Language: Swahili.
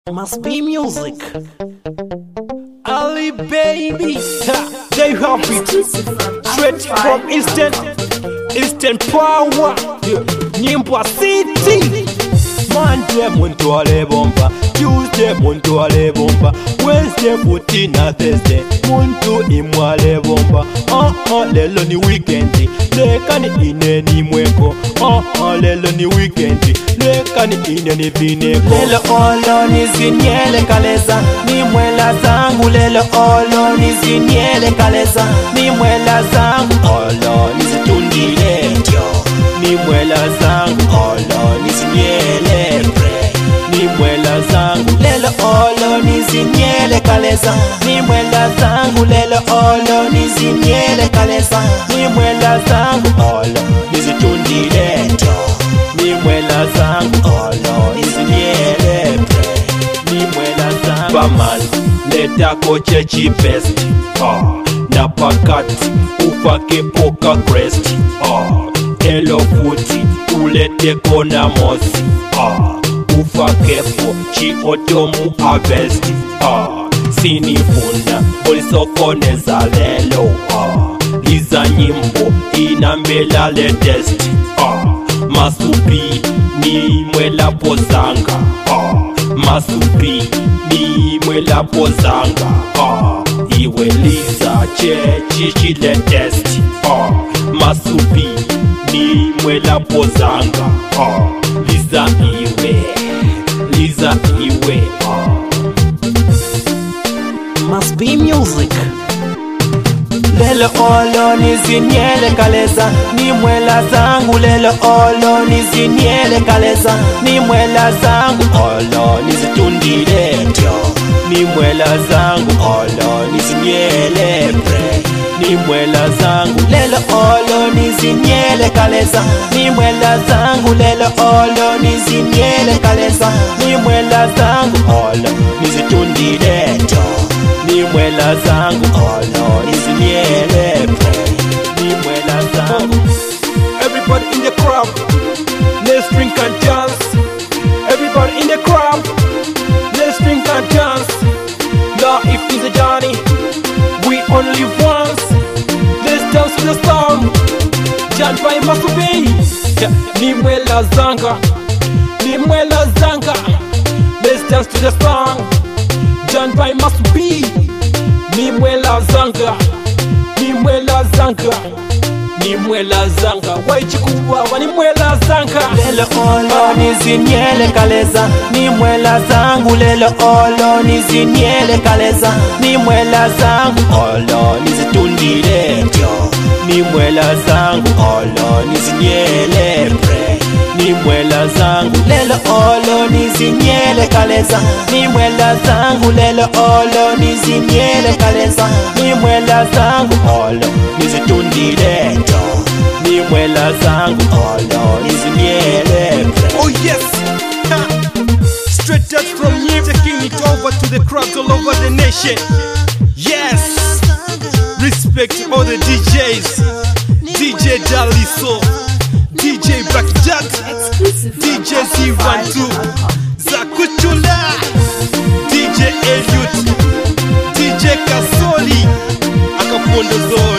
Must be music. Ali baby, they have it straight from Eastern Power, Nyimpa City. Monday muntu ale bomba, Tuesday muntu ale bomba, Wednesday futina Thursday muntu imwale bomba. Lelo ni weekend, leka ni ine ni mweko. Lelo ni weekend, leka ni ine ni vineko. Lelo olo ni zinyele kaleza, ni mwela zangu. Lelo olo ni zinyele kaleza, ni mwela zangu. Olo ni zitundile ndio, ni mwela zangu. Olo ni zinyele ni mwela zangu. Lelo olo ni zinyele kaleza, ni mwela zangu. Lelo olo ni zinyele kaleza, ni mwela zangu. Olo ni zitundile ndio, ni mwela zangu. Olo ni zinyele ni mwela zangu. Baman leta koche chipest, na pakati ufake poka crest. Hello futi ulete kona mosi, ufakepo chi otomu avesti. Sinifunda olisokoneza lelo, liza nyimbo inambela latest. Masubi ni mwela pozanga, masubi ni mwela pozanga. Iwe liza chechi latest. Masubi ni mwela pozanga. Liza iwe Must be music. Lelo olo ni zinyele kaleza, ni mwela zangu. Lelo olo ni zinyele kaleza, ni mwela zangu. Olo ni zitundile ndio, ni mwela zangu. Olo ni zinyele ni mwela zangu. Lelo olo ni zinyele kaleza, ni mwela zangu. Lelo olo ni zinyele kaleza, ni mwela zangu. Olo ni zitundile ndio, ni mwela zangu. Olo ni zinyele ni mwela zangu. Everybody in the crowd, let's drink and dance. Everybody in the crowd, let's drink and dance. Now if it's a journey, we only live once. Let's dance to the song. Jan by Masubi, ni mwela zanga, ni mwela zanga. Let's dance to the song. Jan by Masubi, ni mwela zanga, ni mwela zanga, ni mwela zanga. Waichikuwa ni mwela zanga. Lelo olo ni zinyele kaleza, ni mwela zangu. Lelo olo ni zinyele kaleza, ni mwela zangu. Olo ni zitundile ndio, ni mwela zangu. Olo ni zinyele ni mwela zangu. Lelo olo ni zinyele kaleza, ni mwela zangu. Lelo olo ni zinyele kaleza, ni mwela zangu. Olo ni zitundile ndio, ni mwela zangu. Olo ni zinyele. Oh yes, straight up from you, taking it over to the crowds all over the nation. Yes, respect to all the DJs, DJ Daliso, DJ Blackjack, DJ Z12, Zakuchula, DJ Elliot, DJ Kasoli, Akapondo Zo.